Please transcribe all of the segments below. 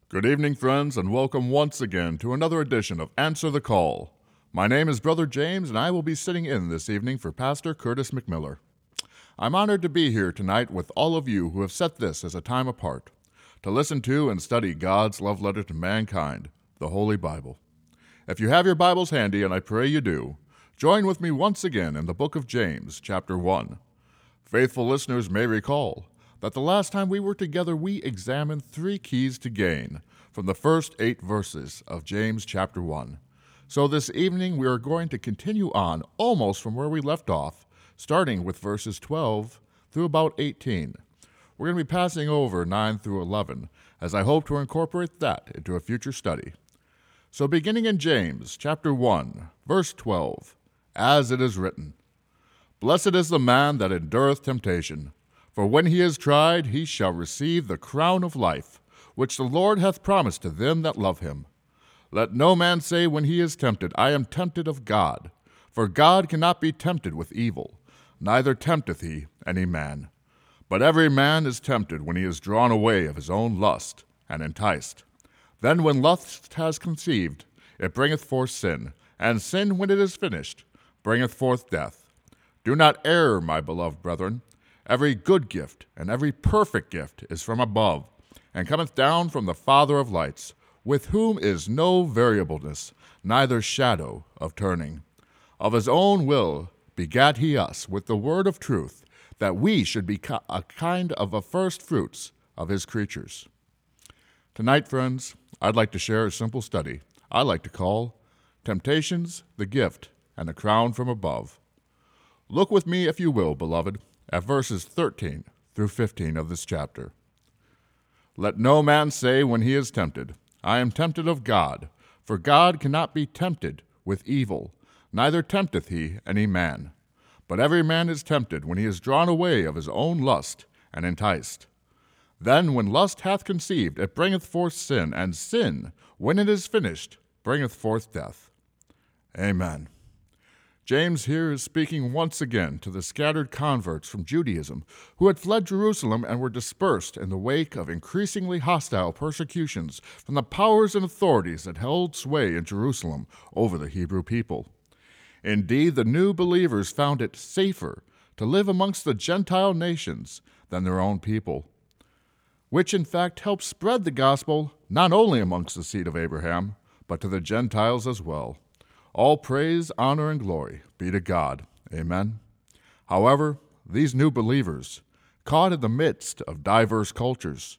Good evening, friends, and welcome once again to another edition of Answer the Call. My name is Brother James, and I will be sitting in this evening for Pastor Curtis McMiller. I'm honored to be here tonight with all of you who have set this as a time apart, to listen to and study God's love letter to mankind, the Holy Bible. If you have your Bibles handy, and I pray you do, join with me once again in the book of James, chapter 1. Faithful listeners may recall that the last time we were together, we examined 3 keys to gain from the first 8 verses of James chapter 1. So this evening, we are going to continue on almost from where we left off, starting with verses 12 through about 18. We're going to be passing over 9 through 11, as I hope to incorporate that into a future study. So beginning in James chapter 1, verse 12, as it is written, "Blessed is the man that endureth temptation, for when he is tried, he shall receive the crown of life, which the Lord hath promised to them that love him. Let no man say when he is tempted, I am tempted of God. For God cannot be tempted with evil, neither tempteth he any man. But every man is tempted when he is drawn away of his own lust, and enticed. Then when lust has conceived, it bringeth forth sin, and sin, when it is finished, bringeth forth death. Do not err, my beloved brethren. Every good gift and every perfect gift is from above, and cometh down from the Father of lights, with whom is no variableness, neither shadow of turning. Of his own will begat he us with the word of truth, that we should be a kind of a first fruits of his creatures." Tonight, friends, I'd like to share a simple study I like to call Temptations, the Gift, and the Crown from Above. Look with me, if you will, beloved, at verses 13 through 15 of this chapter. "Let no man say when he is tempted, I am tempted of God, for God cannot be tempted with evil, neither tempteth he any man. But every man is tempted when he is drawn away of his own lust, and enticed. Then when lust hath conceived, it bringeth forth sin, and sin, when it is finished, bringeth forth death." Amen. James here is speaking once again to the scattered converts from Judaism who had fled Jerusalem and were dispersed in the wake of increasingly hostile persecutions from the powers and authorities that held sway in Jerusalem over the Hebrew people. Indeed, the new believers found it safer to live amongst the Gentile nations than their own people, which in fact helped spread the gospel not only amongst the seed of Abraham, but to the Gentiles as well. All praise, honor, and glory be to God. Amen. However, these new believers, caught in the midst of diverse cultures,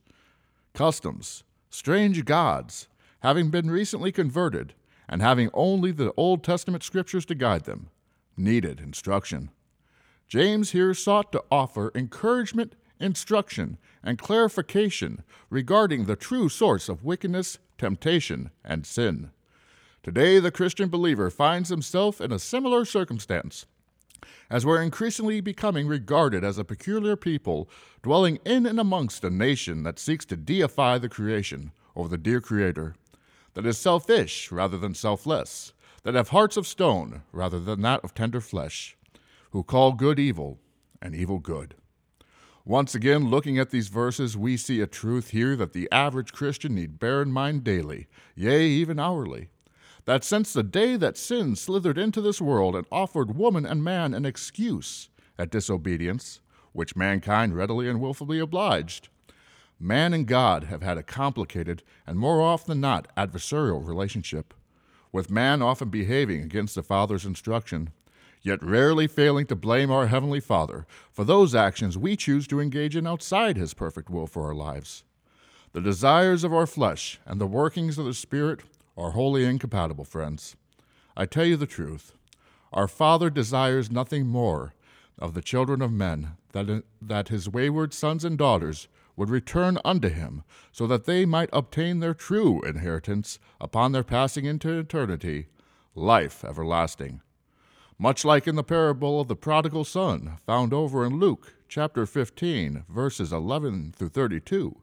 customs, strange gods, having been recently converted, and having only the Old Testament scriptures to guide them, needed instruction. James here sought to offer encouragement, instruction, and clarification regarding the true source of wickedness, temptation, and sin. Today, the Christian believer finds himself in a similar circumstance, as we're increasingly becoming regarded as a peculiar people dwelling in and amongst a nation that seeks to deify the creation over the dear Creator, that is selfish rather than selfless, that have hearts of stone rather than that of tender flesh, who call good evil and evil good. Once again, looking at these verses, we see a truth here that the average Christian need bear in mind daily, yea, even hourly. That since the day that sin slithered into this world and offered woman and man an excuse at disobedience, which mankind readily and willfully obliged, man and God have had a complicated and more often than not adversarial relationship, with man often behaving against the Father's instruction, yet rarely failing to blame our Heavenly Father for those actions we choose to engage in outside His perfect will for our lives. The desires of our flesh and the workings of the Spirit are wholly incompatible, friends. I tell you the truth. Our Father desires nothing more of the children of men that His wayward sons and daughters would return unto Him, so that they might obtain their true inheritance upon their passing into eternity, life everlasting. Much like in the parable of the prodigal son, found over in Luke chapter 15, verses 11 through 32.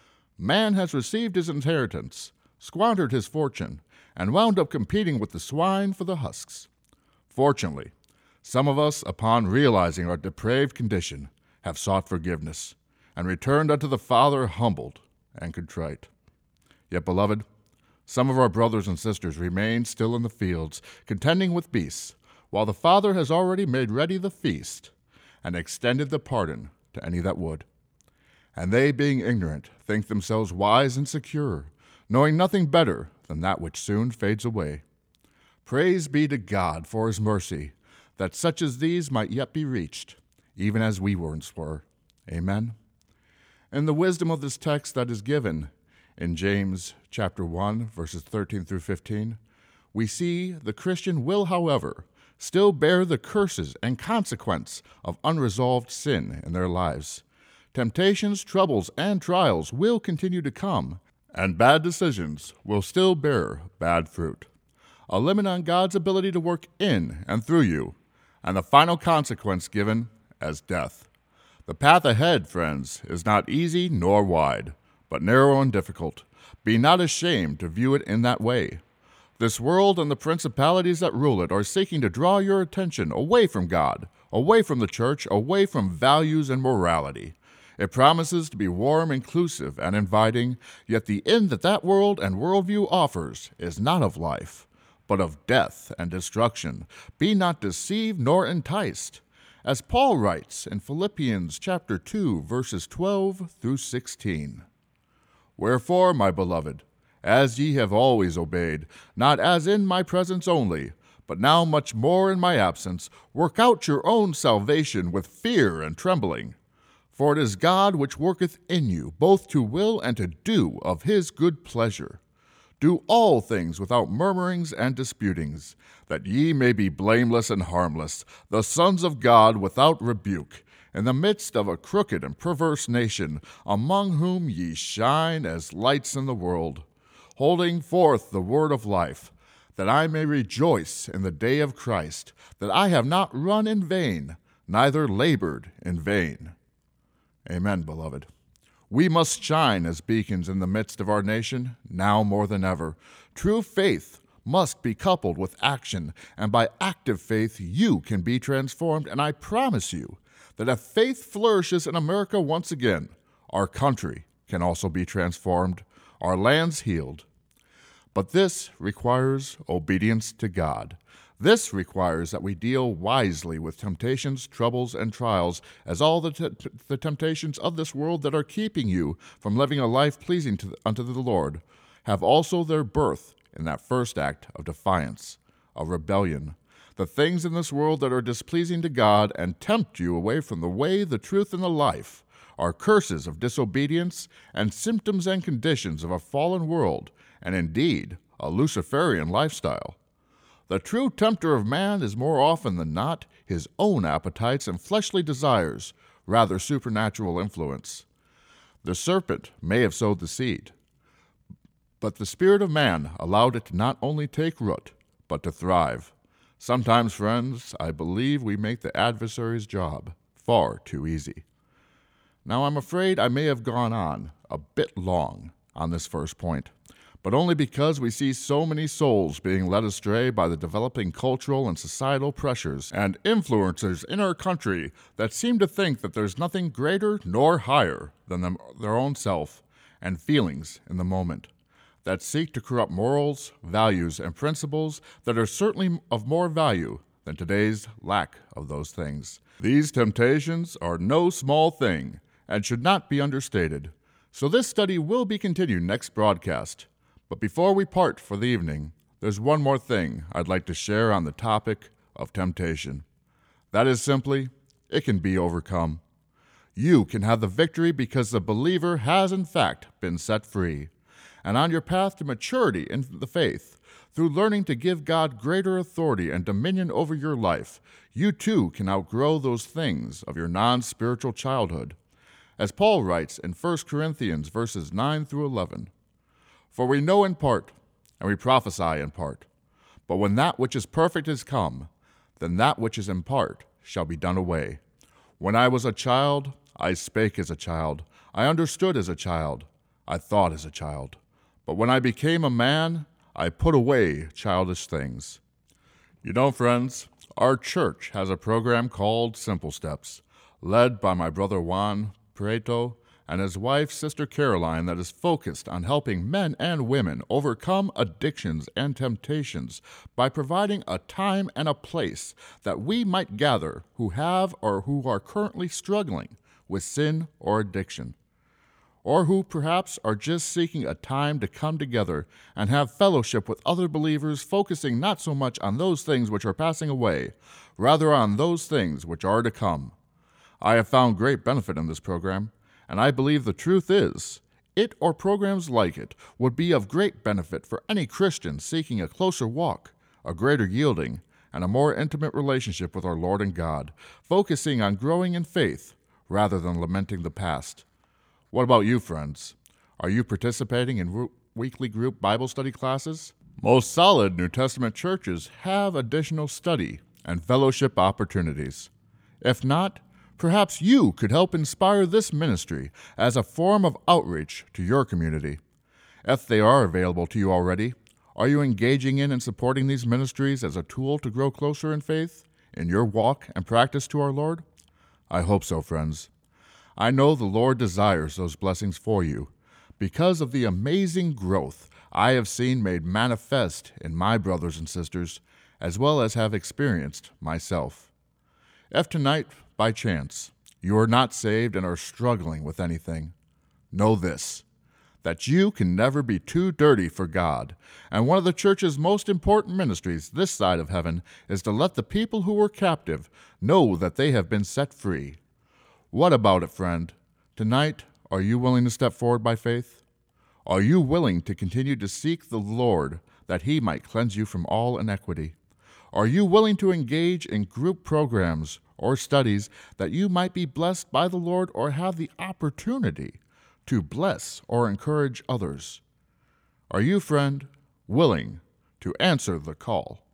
Man has received his inheritance, squandered his fortune, and wound up competing with the swine for the husks. Fortunately, some of us, upon realizing our depraved condition, have sought forgiveness, and returned unto the Father humbled and contrite. Yet, beloved, some of our brothers and sisters remain still in the fields, contending with beasts, while the Father has already made ready the feast, and extended the pardon to any that would. And they, being ignorant, think themselves wise and secure, knowing nothing better than that which soon fades away. Praise be to God for his mercy, that such as these might yet be reached, even as we once were. Amen. In the wisdom of this text that is given in James chapter 1, verses 13 through 15, we see the Christian will, however, still bear the curses and consequence of unresolved sin in their lives. Temptations, troubles, and trials will continue to come, and bad decisions will still bear bad fruit. A limit on God's ability to work in and through you, and the final consequence given as death. The path ahead, friends, is not easy nor wide, but narrow and difficult. Be not ashamed to view it in that way. This world and the principalities that rule it are seeking to draw your attention away from God, away from the church, away from values and morality. It promises to be warm, inclusive, and inviting, yet the end that world and worldview offers is not of life, but of death and destruction. Be not deceived nor enticed. As Paul writes in Philippians chapter 2, verses 12 through 16. Wherefore, my beloved, as ye have always obeyed, not as in my presence only, but now much more in my absence, work out your own salvation with fear and trembling. For it is God which worketh in you, both to will and to do of his good pleasure. Do all things without murmurings and disputings, that ye may be blameless and harmless, the sons of God without rebuke, in the midst of a crooked and perverse nation, among whom ye shine as lights in the world, holding forth the word of life, that I may rejoice in the day of Christ, that I have not run in vain, neither labored in vain. Amen, beloved. We must shine as beacons in the midst of our nation, now more than ever. True faith must be coupled with action, and by active faith you can be transformed, and I promise you that if faith flourishes in America once again, our country can also be transformed, our lands healed. But this requires obedience to God. This requires that we deal wisely with temptations, troubles, and trials, as all the temptations of this world that are keeping you from living a life pleasing unto the Lord have also their birth in that first act of defiance, of rebellion. The things in this world that are displeasing to God and tempt you away from the way, the truth, and the life are curses of disobedience and symptoms and conditions of a fallen world, and indeed a Luciferian lifestyle. The true tempter of man is more often than not his own appetites and fleshly desires, rather supernatural influence. The serpent may have sowed the seed, but the spirit of man allowed it to not only take root, but to thrive. Sometimes, friends, I believe we make the adversary's job far too easy. Now, I'm afraid I may have gone on a bit long on this first point, but only because we see so many souls being led astray by the developing cultural and societal pressures and influences in our country that seem to think that there's nothing greater nor higher than their own self and feelings in the moment, that seek to corrupt morals, values, and principles that are certainly of more value than today's lack of those things. These temptations are no small thing and should not be understated. So this study will be continued next broadcast. But before we part for the evening, there's one more thing I'd like to share on the topic of temptation. That is simply, it can be overcome. You can have the victory because the believer has in fact been set free. And on your path to maturity in the faith, through learning to give God greater authority and dominion over your life, you too can outgrow those things of your non-spiritual childhood. As Paul writes in 1 Corinthians verses 9 through 11, For we know in part, and we prophesy in part. But when that which is perfect is come, then that which is in part shall be done away. When I was a child, I spake as a child. I understood as a child. I thought as a child. But when I became a man, I put away childish things. You know, friends, our church has a program called Simple Steps, led by my brother Juan Prieto and his wife, Sister Caroline, that is focused on helping men and women overcome addictions and temptations by providing a time and a place that we might gather who have or who are currently struggling with sin or addiction, or who perhaps are just seeking a time to come together and have fellowship with other believers, focusing not so much on those things which are passing away, rather on those things which are to come. I have found great benefit in this program, and I believe the truth is, it or programs like it would be of great benefit for any Christian seeking a closer walk, a greater yielding, and a more intimate relationship with our Lord and God, focusing on growing in faith rather than lamenting the past. What about you, friends? Are you participating in weekly group Bible study classes? Most solid New Testament churches have additional study and fellowship opportunities. If not, perhaps you could help inspire this ministry as a form of outreach to your community. If they are available to you already, are you engaging in and supporting these ministries as a tool to grow closer in faith, in your walk and practice to our Lord? I hope so, friends. I know the Lord desires those blessings for you because of the amazing growth I have seen made manifest in my brothers and sisters, as well as have experienced myself. If tonight, by chance, you are not saved and are struggling with anything, know this, that you can never be too dirty for God, and one of the church's most important ministries this side of heaven is to let the people who were captive know that they have been set free. What about it, friend? Tonight, are you willing to step forward by faith? Are you willing to continue to seek the Lord that He might cleanse you from all iniquity? Are you willing to engage in group programs or studies that you might be blessed by the Lord or have the opportunity to bless or encourage others? Are you, friend, willing to answer the call?